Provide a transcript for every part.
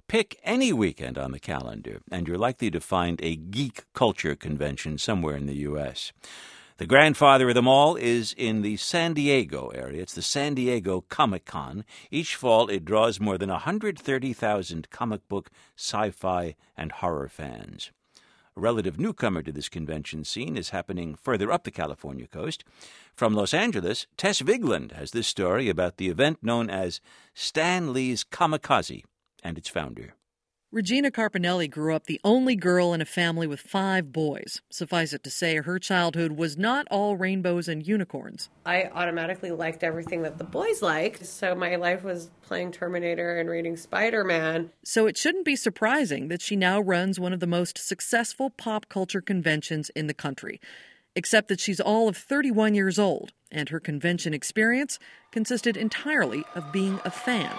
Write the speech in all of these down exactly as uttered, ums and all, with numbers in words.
Pick any weekend on the calendar, and you're likely to find a geek culture convention somewhere in the U S. The grandfather of them all is in the San Diego area. It's the San Diego Comic-Con. Each fall, it draws more than one hundred thirty thousand comic book, sci-fi, and horror fans. A relative newcomer to this convention scene is happening further up the California coast. From Los Angeles, Tess Vigland has this story about the event known as Stan Lee's Comikaze and its founder. Regina Carpinelli grew up the only girl in a family with five boys. Suffice it to say, her childhood was not all rainbows and unicorns. I automatically liked everything that the boys liked, so my life was playing Terminator and reading Spider-Man. So it shouldn't be surprising that she now runs one of the most successful pop culture conventions in the country. Except that she's all of thirty-one years old, and her convention experience consisted entirely of being a fan.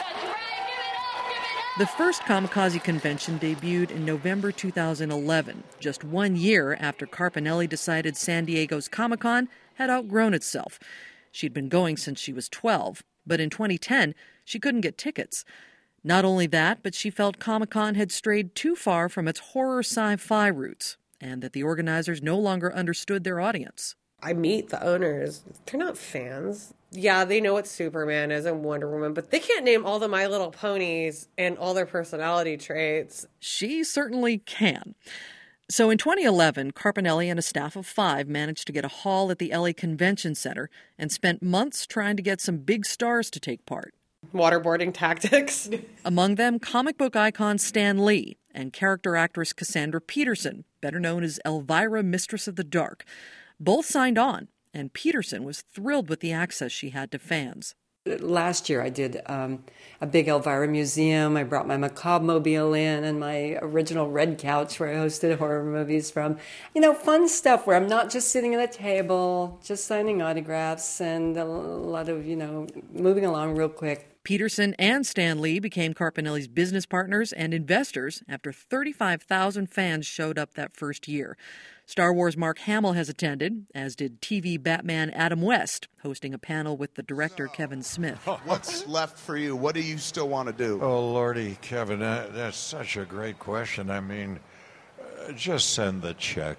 The first Comikaze convention debuted in November two thousand eleven, just one year after Carpinelli decided San Diego's Comic-Con had outgrown itself. She'd been going since she was twelve, but in twenty ten, she couldn't get tickets. Not only that, but she felt Comic-Con had strayed too far from its horror sci-fi roots, and that the organizers no longer understood their audience. I meet the owners. They're not fans. Yeah, they know what Superman is and Wonder Woman, but they can't name all the My Little Ponies and all their personality traits. She certainly can. So in twenty eleven, Carpinelli and a staff of five managed to get a hall at the L A Convention Center and spent months trying to get some big stars to take part. Waterboarding tactics. Among them, comic book icon Stan Lee and character actress Cassandra Peterson, better known as Elvira, Mistress of the Dark. Both signed on, and Peterson was thrilled with the access she had to fans. Last year I did um, a big Elvira museum. I brought my macabre mobile in and my original red couch where I hosted horror movies from. You know, fun stuff where I'm not just sitting at a table, just signing autographs and a lot of, you know, moving along real quick. Peterson and Stan Lee became Carpinelli's business partners and investors after thirty-five thousand fans showed up that first year. Star Wars Mark Hamill has attended, as did T V Batman Adam West, hosting a panel with the director Kevin Smith. What's left for you? What do you still want to do? Oh, Lordy, Kevin, that, that's such a great question. I mean, uh, just send the check.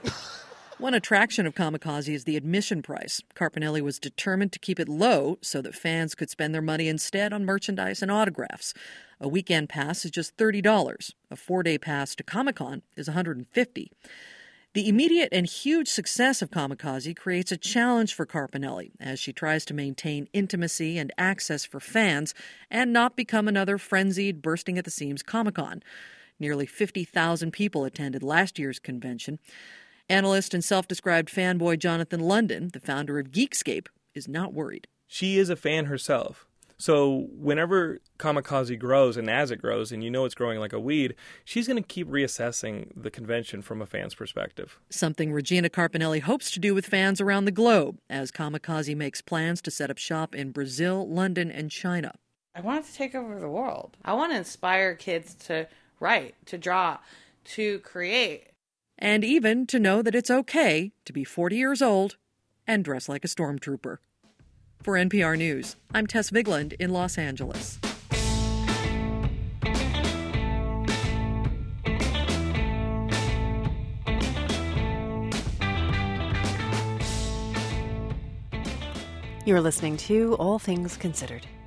One attraction of Comikaze is the admission price. Carpinelli was determined to keep it low so that fans could spend their money instead on merchandise and autographs. A weekend pass is just thirty dollars. A four-day pass to Comic-Con is one hundred fifty dollars. The immediate and huge success of Comikaze creates a challenge for Carpinelli as she tries to maintain intimacy and access for fans and not become another frenzied, bursting-at-the-seams Comic-Con. Nearly fifty thousand people attended last year's convention. Analyst and self-described fanboy Jonathan London, the founder of Geekscape, is not worried. She is a fan herself. So whenever Comikaze grows, and as it grows, and you know it's growing like a weed, she's going to keep reassessing the convention from a fan's perspective. Something Regina Carpinelli hopes to do with fans around the globe, as Comikaze makes plans to set up shop in Brazil, London, and China. I want it to take over the world. I want to inspire kids to write, to draw, to create. And even to know that it's okay to be forty years old and dress like a stormtrooper. For N P R News, I'm Tess Vigland in Los Angeles. You're listening to All Things Considered.